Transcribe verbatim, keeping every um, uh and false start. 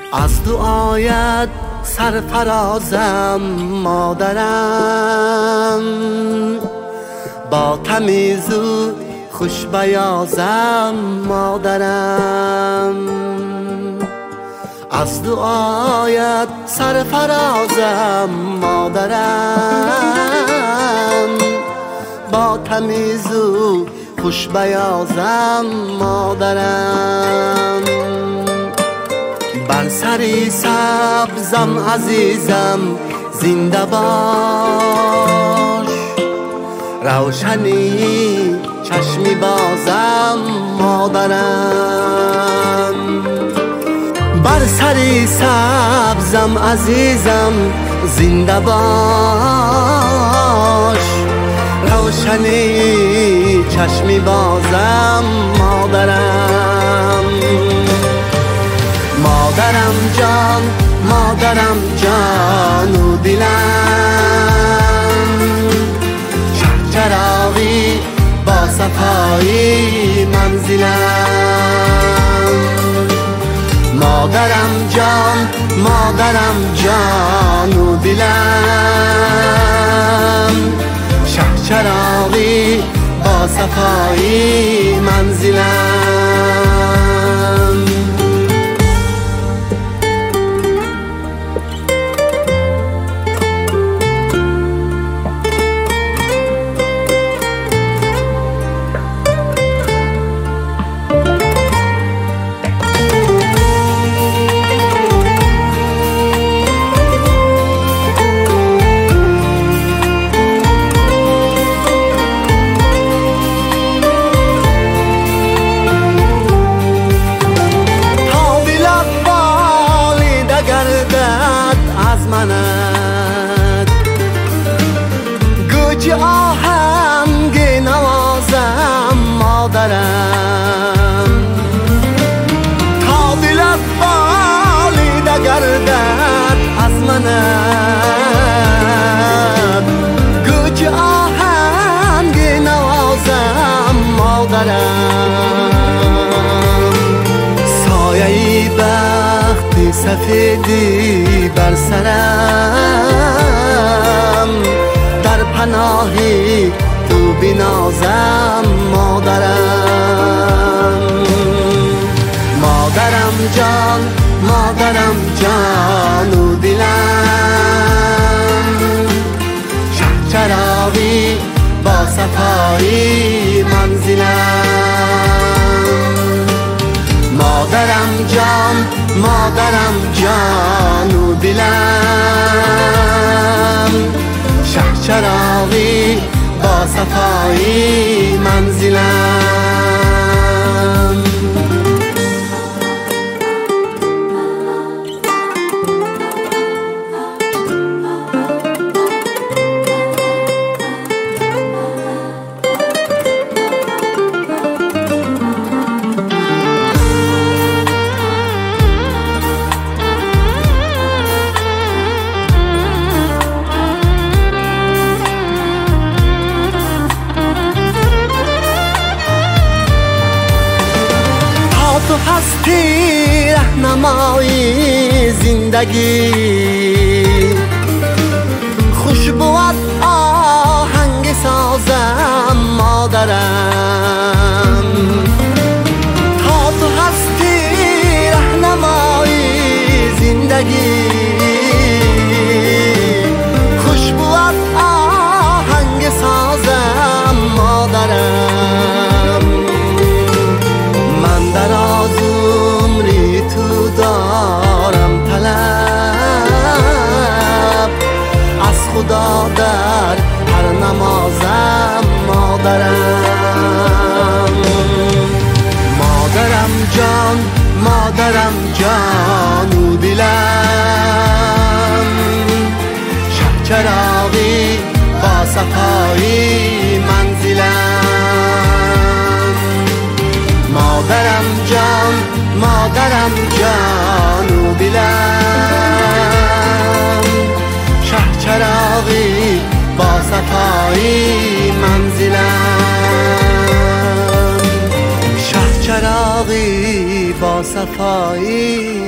از دعایت سرفرازم مادرم، با تمیز و خوش بیازم مادرم. از دعایت سرفرازم مادرم، با تمیز و خوش بیازم مادرم. بر سری سبزم عزیزم زنده باش، روشنی چشمی بازم مادرم. بر سری سبزم عزیزم زنده باش، روشنی چشمی بازم مادرم. مادرم جان، مادرم جان و دلم، چراغی با صفایی منزلم. مادرم جان، مادرم جان و دلم، چراغی با صفایی منزلم. گوج آهنگ نوازم مادرم، تا دلت بالیده گردد از منت. گوج آهنگ نوازم مادرم، سایه بخت سفیدی بر سرم، در پناهی تو بنازم مادرم. مادرم جان، مادرم جان و دلم، چراغی با صفایی منزلم. مادرم جان، مادرم جان و دلم، چراغی با صفایی منزلم. تو هستی رهنمایی زندگی، خوشبوت آهنگ سازم مادرم. تا تو هستی رهنمایی زندگی، خوشبوت آهنگ سازم مادرم. من در آزمری تو دارم طلب، از خدا در هر نمازم مادرم. مادرم جان، مادرم جان و دلم، چراغی با صفایی منزلم. مادرم جان، مادرم جان و دلم، چراغی با صفایی منزلم. چراغی با صفایی